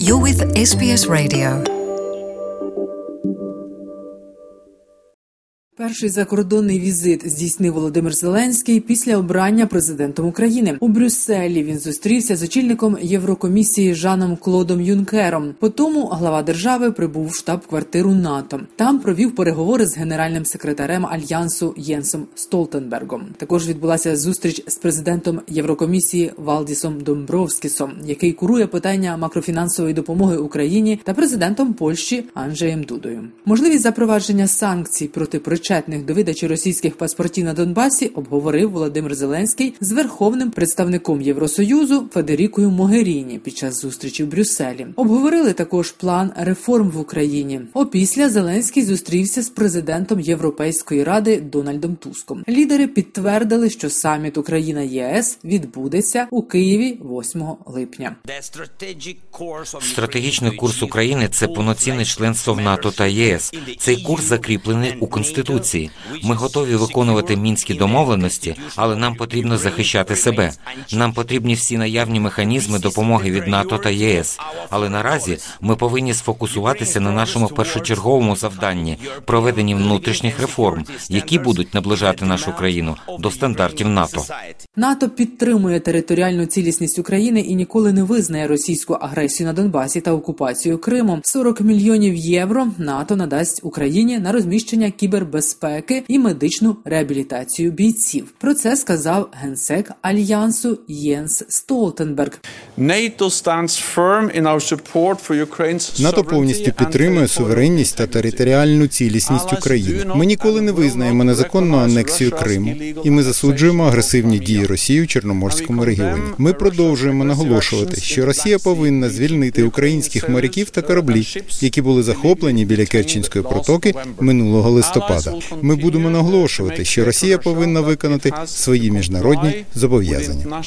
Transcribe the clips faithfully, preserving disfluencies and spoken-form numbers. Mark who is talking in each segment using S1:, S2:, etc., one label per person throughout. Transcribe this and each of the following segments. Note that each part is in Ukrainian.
S1: You're with ес бі ес Radio.
S2: Перший закордонний візит здійснив Володимир Зеленський після обрання президентом України. У Брюсселі він зустрівся з очільником Єврокомісії Жаном Клодом Юнкером. Потому глава держави прибув в штаб-квартиру НАТО. Там провів переговори з генеральним секретарем Альянсу Єнсом Столтенбергом. Також відбулася зустріч з президентом Єврокомісії Валдісом Домбровскісом, який курує питання макрофінансової допомоги Україні, та президентом Польщі Анджеєм Дудою. Можливість запровадження санкцій проти причетних до видачі російських паспортів на Донбасі обговорив Володимир Зеленський з верховним представником Євросоюзу Федерікою Могеріні під час зустрічі в Брюсселі. Обговорили також план реформ в Україні. Опісля Зеленський зустрівся з президентом Європейської ради Дональдом Туском. Лідери підтвердили, що саміт Україна-ЄС відбудеться у Києві восьмого липня.
S3: Стратегічний курс України – це повноцінне членство в НАТО та ЄС. Цей курс закріплений у Конституції. Ми готові виконувати мінські домовленості, але нам потрібно захищати себе. Нам потрібні всі наявні механізми допомоги від НАТО та ЄС. Але наразі ми повинні сфокусуватися на нашому першочерговому завданні – проведенні внутрішніх реформ, які будуть наближати нашу країну до стандартів НАТО.
S2: НАТО підтримує територіальну цілісність України і ніколи не визнає російську агресію на Донбасі та окупацію Криму. сорок мільйонів євро НАТО надасть Україні на розміщення кібербезпеки і медичну реабілітацію бійців. Про це сказав генсек Альянсу Єнс Столтенберг.
S4: НАТО повністю підтримує суверенність та територіальну цілісність України. Ми ніколи не визнаємо незаконну анексію Криму, і ми засуджуємо агресивні дії Росії у Чорноморському регіоні. Ми продовжуємо наголошувати, що Росія повинна звільнити українських моряків та кораблі, які були захоплені біля Керченської протоки минулого листопада. Ми будемо наголошувати, що Росія повинна виконати свої міжнародні зобов'язання.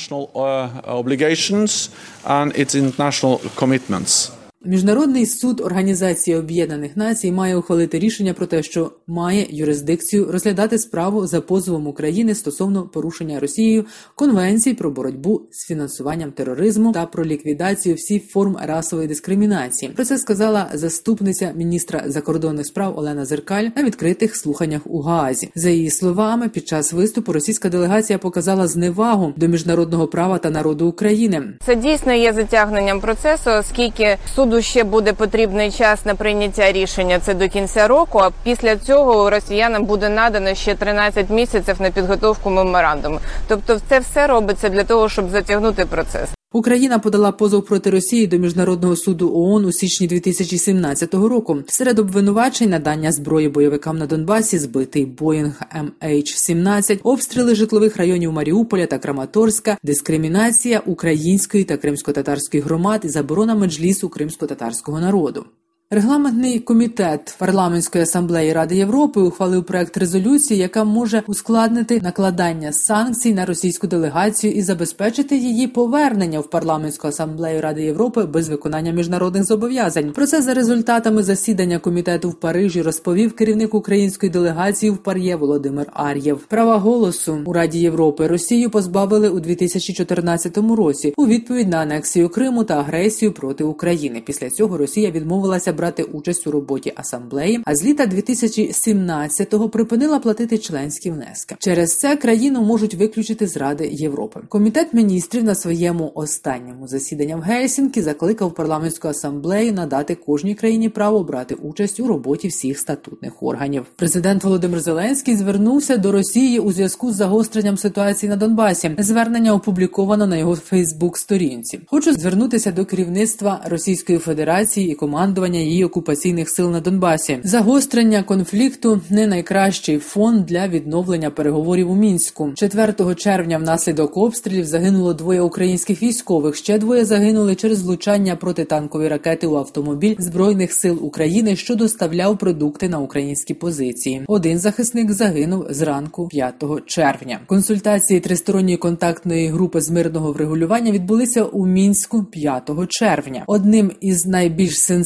S2: Міжнародний суд Організації Об'єднаних Націй має ухвалити рішення про те, що має юрисдикцію розглядати справу за позовом України стосовно порушення Росією Конвенції про боротьбу з фінансуванням тероризму та про ліквідацію всіх форм расової дискримінації. Про це сказала заступниця міністра закордонних справ Олена Зеркаль на відкритих слуханнях у Гаазі. За її словами, під час виступу російська делегація показала зневагу до міжнародного права та народу України.
S5: Це дійсно є затягненням процесу, оскільки суду ще буде потрібний час на прийняття рішення, це до кінця року, а після цього росіянам буде надано ще тринадцять місяців на підготовку меморандуму. Тобто це все робиться для того, щоб затягнути процес.
S2: Україна подала позов проти Росії до Міжнародного суду ООН у січні дві тисячі сімнадцятого року. Серед обвинувачень – надання зброї бойовикам на Донбасі, збитий Боїнг ем ейч сімнадцять, обстріли житлових районів Маріуполя та Краматорська, дискримінація української та кримсько-татарської громад і заборона меджлісу кримсько-татарського народу. Регламентний комітет Парламентської асамблеї Ради Європи ухвалив проект резолюції, яка може ускладнити накладання санкцій на російську делегацію і забезпечити її повернення в Парламентську асамблею Ради Європи без виконання міжнародних зобов'язань. Про це за результатами засідання комітету в Парижі розповів керівник української делегації в ПАРЄ Володимир Ар'єв. Права голосу у Раді Європи Росію позбавили у дві тисячі чотирнадцятому році у відповідь на анексію Криму та агресію проти України. Після цього Росія відмовилася брати участь у роботі асамблеї, а з літа дві тисячі сімнадцятого припинила платити членські внески. Через це країну можуть виключити з Ради Європи. Комітет міністрів на своєму останньому засіданні в Гельсінкі закликав парламентську асамблею надати кожній країні право брати участь у роботі всіх статутних органів. Президент Володимир Зеленський звернувся до Росії у зв'язку з загостренням ситуації на Донбасі. Звернення опубліковано на його Фейсбук-сторінці. Хочу звернутися до керівництва Російської Федерації і командування її окупаційних сил на Донбасі. Загострення конфлікту – не найкращий фон для відновлення переговорів у Мінську. четвертого червня внаслідок обстрілів загинуло двоє українських військових, ще двоє загинули через влучання протитанкової ракети у автомобіль Збройних сил України, що доставляв продукти на українські позиції. Один захисник загинув зранку п'ятого червня. Консультації тристоронньої контактної групи з мирного врегулювання відбулися у Мінську п'ятого червня. Одним із найбільш сенсаційних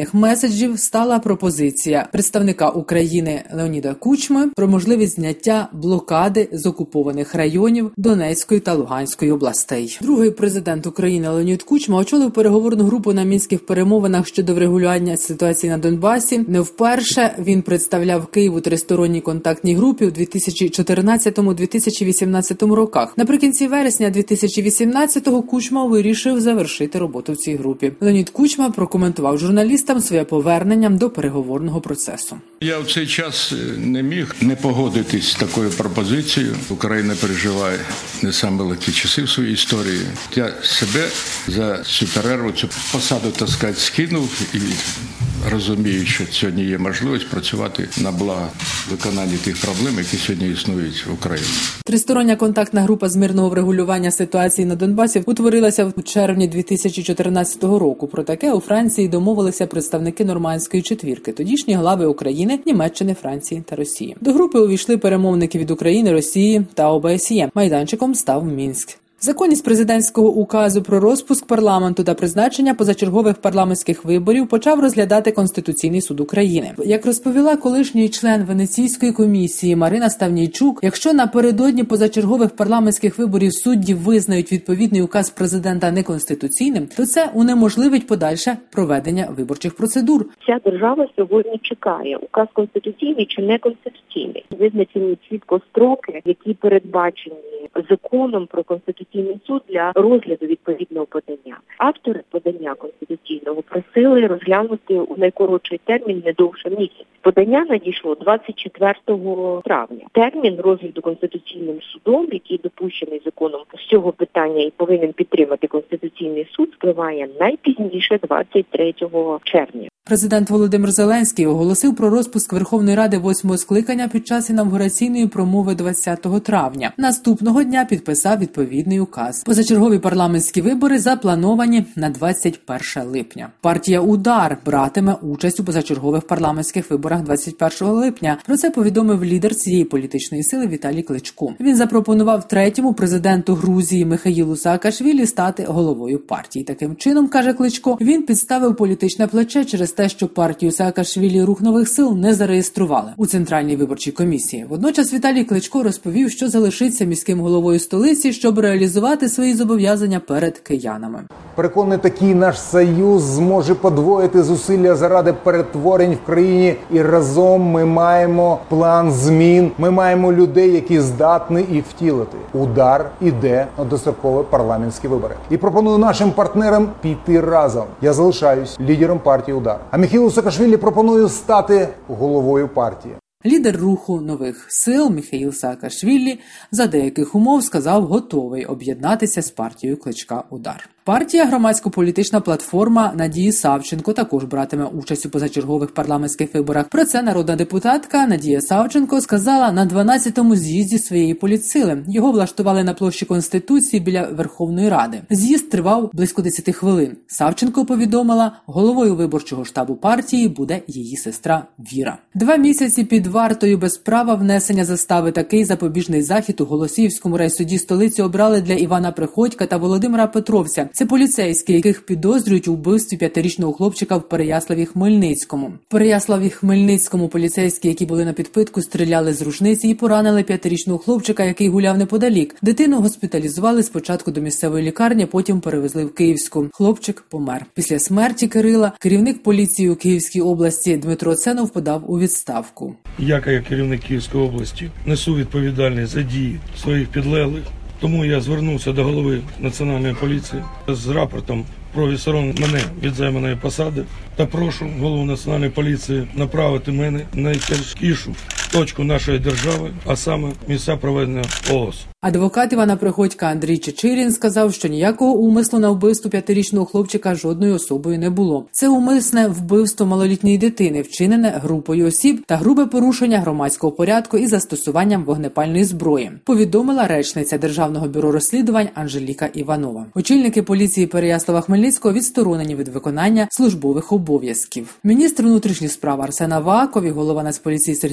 S2: телефонних меседжів стала пропозиція представника України Леоніда Кучми про можливість зняття блокади з окупованих районів Донецької та Луганської областей. Другий президент України Леонід Кучма очолив переговорну групу на мінських перемовинах щодо врегулювання ситуації на Донбасі. Не вперше він представляв Київ у тристоронній контактній групі у дві тисячі чотирнадцятому - дві тисячі вісімнадцятому роках. Наприкінці вересня дві тисячі вісімнадцятого Кучма вирішив завершити роботу в цій групі. Леонід Кучма прокоментував журналістам своє повернення до переговорного процесу.
S6: Я в цей час не міг не погодитись з такою пропозицією. Україна переживає не саме легкі часи в своїй історії. Я себе за цю перерву, цю посаду, так сказати, скинув і розумію, що сьогодні є можливість працювати на благо виконання тих проблем, які сьогодні існують в Україні.
S2: Тристороння контактна група з мирного врегулювання ситуації на Донбасі утворилася у червні дві тисячі чотирнадцятого року. Про таке у Франції домовилися представники Нормандської четвірки, тодішні глави України, Німеччини, Франції та Росії. До групи увійшли перемовники від України, Росії та О Б С Є. Майданчиком став Мінськ. Законність президентського указу про розпуск парламенту та призначення позачергових парламентських виборів почав розглядати Конституційний суд України. Як розповіла колишній член Венеційської комісії Марина Ставнійчук, якщо напередодні позачергових парламентських виборів судді визнають відповідний указ президента неконституційним, то це унеможливить подальше проведення виборчих процедур.
S7: Вся держава сьогодні чекає, указ конституційний чи неконституційний. Визначені чітко строки, які передбачені законом про Конституційний суд для розгляду відповідного подання. Автори подання конституційного просили розглянути у найкоротший термін не довше місяця. Подання надійшло двадцять четвертого травня. Термін розгляду Конституційним судом, який допущений законом з цього питання і повинен підтримати Конституційний суд, спливає найпізніше двадцять третього червня.
S2: Президент Володимир Зеленський оголосив про розпуск Верховної Ради восьмого скликання під час інавгураційної промови двадцятого травня. Наступного дня підписав відповідний указ. Позачергові парламентські вибори заплановані на двадцять перше липня. Партія «Удар» братиме участь у позачергових парламентських виборах двадцять першого липня. Про це повідомив лідер цієї політичної сили Віталій Кличко. Він запропонував третьому президенту Грузії Михаїлу Саакашвілі стати головою партії. Таким чином, каже Кличко, він підставив політичне плече через те, що партію Саакашвілі «Рух нових сил» не зареєстрували у Центральній виборчій комісії. Водночас Віталій Кличко розповів, що залишиться міським головою столиці, щоб реалізувати свої зобов'язання перед киянами.
S8: Переконаний, такий наш союз зможе подвоїти зусилля заради перетворень в країні, і разом ми маємо план змін, ми маємо людей, які здатні їх втілити. Удар іде на дострокові парламентські вибори. І пропоную нашим партнерам піти разом. Я залишаюсь лідером партії «Удар». А Михайлу Саакашвілі пропоную стати головою партії.
S2: Лідер руху нових сил Михаїл Саакашвілі за деяких умов сказав, готовий об'єднатися з партією Кличка «Удар». Партія «Громадсько-політична платформа» Надії Савченко також братиме участь у позачергових парламентських виборах. Про це народна депутатка Надія Савченко сказала на дванадцятому з'їзді своєї політсили. Його влаштували на площі Конституції біля Верховної Ради. З'їзд тривав близько десяти хвилин. Савченко повідомила, головою виборчого штабу партії буде її сестра Віра. Два місяці під вартою без права внесення застави. Такий запобіжний захід у Голосіївському райсуді столиці обрали для Івана Приходька та Володимира Петровця. Це поліцейські, яких підозрюють у вбивстві п'ятирічного хлопчика в Переяславі-Хмельницькому. В Переяславі-Хмельницькому поліцейські, які були на підпитку, стріляли з рушниці і поранили п'ятирічного хлопчика, який гуляв неподалік. Дитину госпіталізували спочатку до місцевої лікарні, потім перевезли в Київську. Хлопчик помер. Після смерті Кирила керівник поліції у Київській області Дмитро Ценов подав у відставку.
S9: Я, як керівник Київської області, несу відповідальність за дії своїх підлеглих. Тому я звернувся до голови Національної поліції з рапортом про відсторонення мене від займаної посади та прошу голову Національної поліції направити мене на найтяжкішу точку нашої держави, а саме місця проведення О О С.
S2: Адвокат Івана Приходька Андрій Чечирін сказав, що ніякого умислу на вбивство п'ятирічного хлопчика жодною особою не було. Це умисне вбивство малолітньої дитини, вчинене групою осіб та грубе порушення громадського порядку із застосуванням вогнепальної зброї, повідомила речниця Державного бюро розслідувань Анжеліка Іванова. Очільники поліції Переяслава-Хмельницького відсторонені від виконання службових обов'язків. Міністр внутрішніх справ Арсен Аваков і голова Нацполіції Сергій Князєв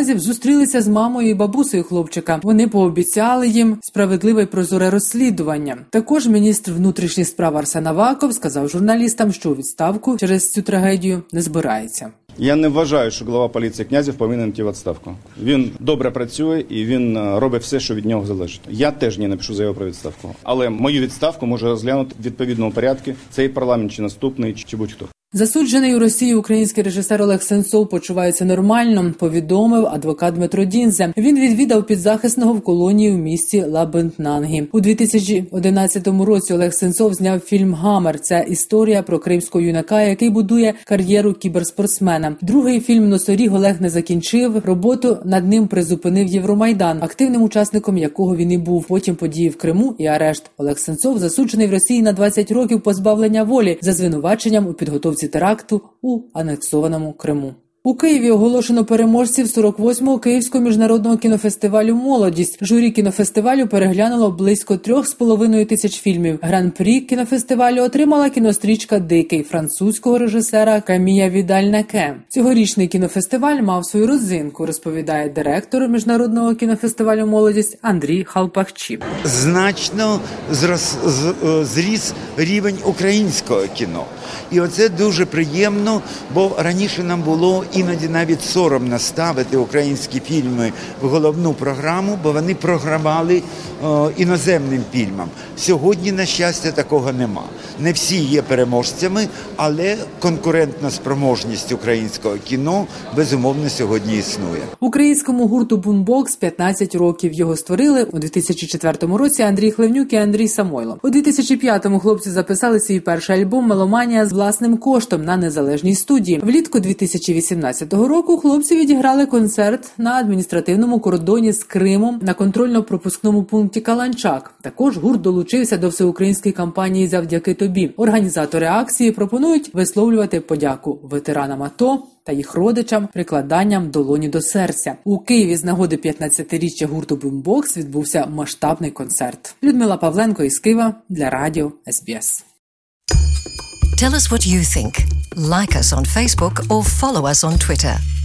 S2: князів зустрілися з мамою і бабусею хлопчика. Вони пообіцяли їм справедливе й прозоре розслідування. Також міністр внутрішніх справ Арсен Аваков сказав журналістам, що у відставку через цю трагедію не збирається.
S10: Я не вважаю, що голова поліції Князів повинен йти в відставку. Він добре працює і він робить все, що від нього залежить. Я теж не напишу заяву про відставку. Але мою відставку може розглянути в відповідному порядку цей парламент чи наступний, чи будь-хто.
S2: Засуджений у Росії український режисер Олег Сенцов почувається нормально, повідомив адвокат Дмитро Діндзя. Він відвідав підзахисного в колонії в місті Лабинтнангі. У дві тисячі одинадцятому році Олег Сенцов зняв фільм «Гамер». Це історія про кримського юнака, який будує кар'єру кіберспортсмена. Другий фільм «Носоріг» Олег не закінчив. Роботу над ним призупинив Євромайдан, активним учасником якого він і був. Потім події в Криму і арешт. Олег Сенцов засуджений в Росії на двадцять років позбавлення волі за звинуваченням у підготовці теракту у анексованому Криму. У Києві оголошено переможців сорок восьмого Київського міжнародного кінофестивалю «Молодість». Журі кінофестивалю переглянуло близько трьох з половиною тисяч фільмів. Гран-прі кінофестивалю отримала кінострічка «Дикий» французького режисера Камія Відаль-Наке. Цьогорічний кінофестиваль мав свою родзинку, розповідає директор міжнародного кінофестивалю «Молодість» Андрій Халпахчі.
S11: Значно зрос, зріс рівень українського кіно. І оце дуже приємно, бо раніше нам було іноді навіть соромно ставити українські фільми в головну програму, бо вони програвали о, іноземним фільмам. Сьогодні, на щастя, такого нема. Не всі є переможцями, але конкурентна спроможність українського кіно, безумовно, сьогодні існує.
S2: Українському гурту «Бумбокс» п'ятнадцять років. Його створили у дві тисячі четвертому році Андрій Хлевнюк і Андрій Самойло. У дві тисячі п'ятому хлопці записали свій перший альбом «Меломанія» з власним коштом на незалежній студії. Влітку дві тисячі вісімнадцятого року хлопці відіграли концерт на адміністративному кордоні з Кримом на контрольно-пропускному пункті Каланчак. Також гурт долучився до всеукраїнської кампанії «Завдяки тобі». Організатори акції пропонують висловлювати подяку ветеранам АТО та їх родичам прикладанням долоні до серця. У Києві з нагоди п'ятнадцятиріччя гурту «Бумбокс» відбувся масштабний концерт. Людмила Павленко із Києва для радіо ес бі ес.
S1: Tell us what you think. Like us on Facebook or follow us on Twitter.